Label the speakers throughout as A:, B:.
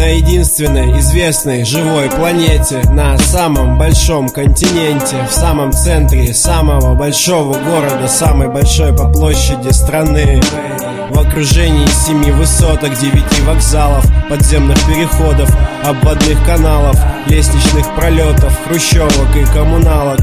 A: на единственной известной живой планете, на самом большом континенте, в самом центре самого большого города, самой большой по площади страны. В окружении 7 высоток, 9 вокзалов, подземных переходов, обводных каналов, лестничных пролетов, хрущевок и коммуналок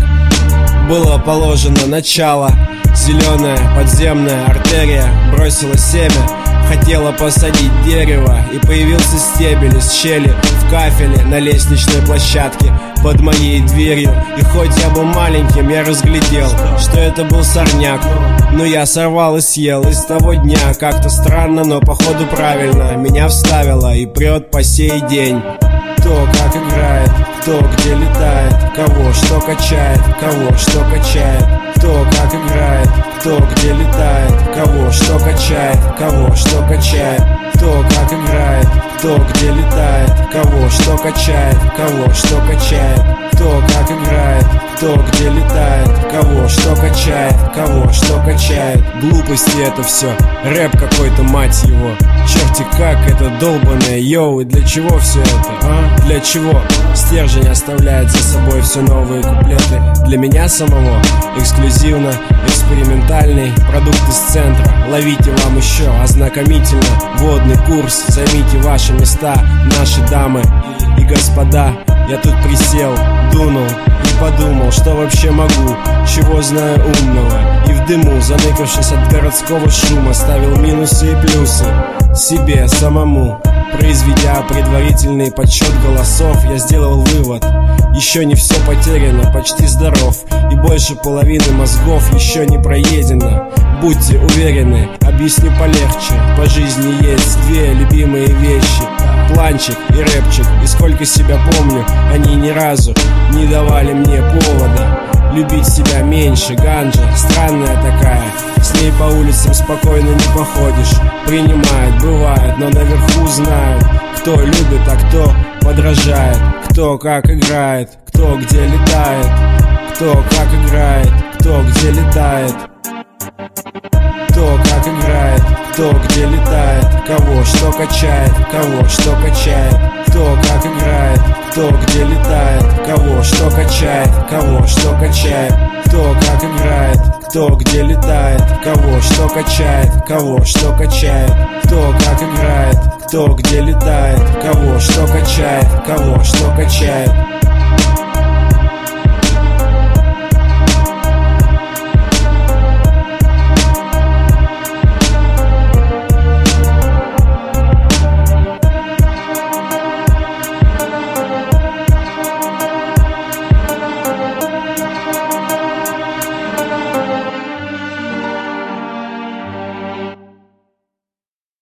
A: было положено начало. Зеленая подземная артерия бросила семя, хотела посадить дерево, и появился стебель из щели в кафеле на лестничной площадке под моей дверью. И хоть я был маленьким, я разглядел, что это был сорняк. Но я сорвал и съел, и с того дня как-то странно, но походу правильно меня вставило и прет по сей день. Кто как играет, кто где летает, кого что качает, кого что качает. Кто как играет, кто где летает, кого что качает, кого что качает. Кто как играет, кто где летает, кого что качает, кого что качает. Кто как играет, кто где летает, кого что качает, кого что качает. Глупости это все, рэп какой-то, мать его. Черти как это долбаное, йоу, и для чего все это, а? Для чего? Стержень оставляет за собой все новые куплеты. Для меня самого эксклюзивно, экспериментальный продукт из центра. Ловите вам еще ознакомительно водный курс. Займите ваши места, наши дамы и господа. Я тут присел, дунул и подумал, что вообще могу, чего знаю умного. И в дыму, заныкавшись от городского шума, ставил минусы и плюсы себе самому. Произведя предварительный подсчет голосов, я сделал вывод: еще не все потеряно, почти здоров, и больше половины мозгов еще не проедено. Будьте уверены, объясню полегче. По жизни есть две любимые вещи: планчик и рэпчик. И сколько себя помню, они ни разу не давали мне повода любить себя меньше. Ганджа странная такая, с ней по улицам спокойно не походишь. Принимает, бывает, но наверху знают, кто любит, а кто подражает. Кто как играет, кто где летает. Кто как играет, кто где летает. Кто как играет, кто где летает, кого что качает, кого что качает. Кто как играет, кто где летает, кого что качает, кого что качает. Кто как играет, кто где летает, кого что качает, кого что качает. Кто как играет, кто где летает, кого что качает, кого что качает.